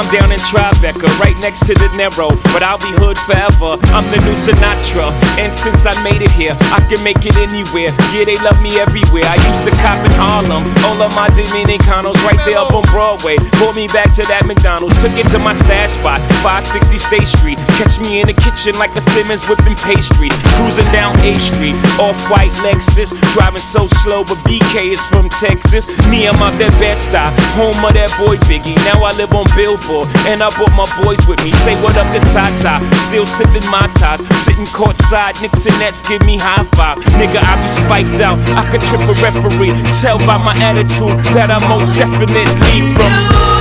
down in Tribeca, right next to the Narrow, but I'll be hood forever. I'm the new Sinatra, and since I made it here, I can make it anywhere. Yeah, they love me everywhere. I used to cop in Harlem, all of my Dominicanos right there up on Broadway. Pulled me back to that McDonald's, took it to my stash spot, 560 State Street. Catch me in the kitchen like a Simmons whipping pastry. Cruising down A Street, off-white Lexus, driving so slow, but BK is from Texas. Me, I'm out that Bed-Stuy, home of that boy Biggie. Now I live on Billboard, and I brought my boys with me. Say what up to Tata, still sipping my ties, sitting courtside, Knicks and Nets give me high five. Nigga, I be spiked out, I could trip a referee. Tell by my attitude that I'm most definitely from.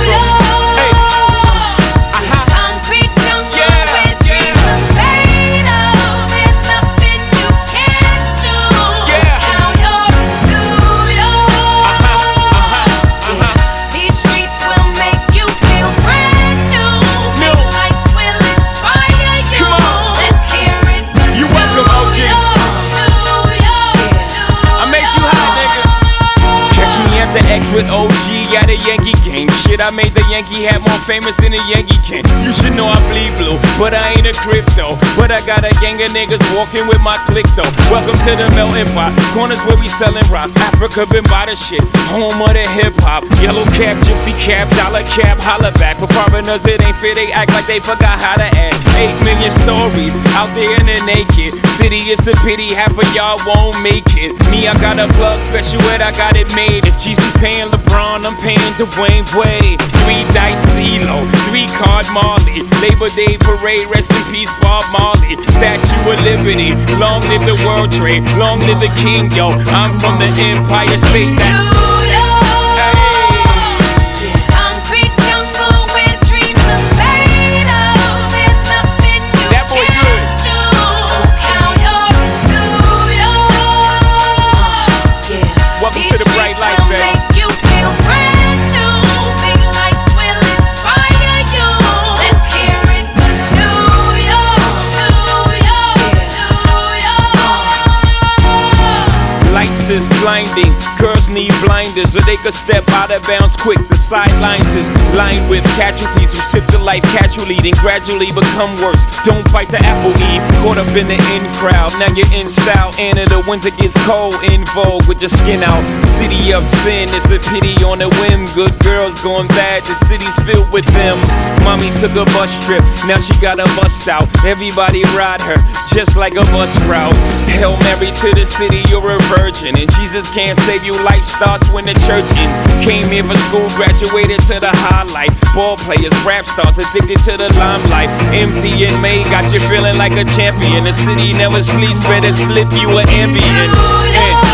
With OG at a Yankee game. Shit, I made the Yankee hat more famous than a Yankee can. You should know I bleed blue, but I ain't a crypto. But I got a gang of niggas walking with my click though. Welcome to the melting pot, corners where we selling rock. Africa been by the shit, home of the hip hop. Yellow cap, gypsy cap, dollar cap, holla back. For foreigners it ain't fair, they act like they forgot how to act. 8 million stories out there in the naked city. It's a pity half of y'all won't make it. Me, I got a plug special ed, I got it made. If Jesus paying LeBron, I'm paying Dwayne Wade. 3 dice CeeLo, 3 card Marley. Labor Day parade, rest in peace Bob Marley. Statue of Liberty, long live the World Trade, long live the King, yo. I'm from the Empire State, that's blinding. Girls need blinders so they could step out of bounds quick. The sidelines is lined with casualties who sip the life casually, then gradually become worse. Don't bite the apple, Eve. Caught up in the in crowd, now you're in style. And in the winter gets cold, in vogue with your skin out. City of sin, it's a pity on a whim. Good girls going bad, the city's filled with them. Mommy took a bus trip, now she got a bust out. Everybody ride her, just like a bus route. Hail Mary to the city, you're a virgin. And Jesus can't save you, life starts when the church in. Came here for school, graduated to the highlight. Ball players, rap stars, addicted to the limelight. Empty in May, got you feeling like a champion. The city never sleeps, better slip you an Ambien.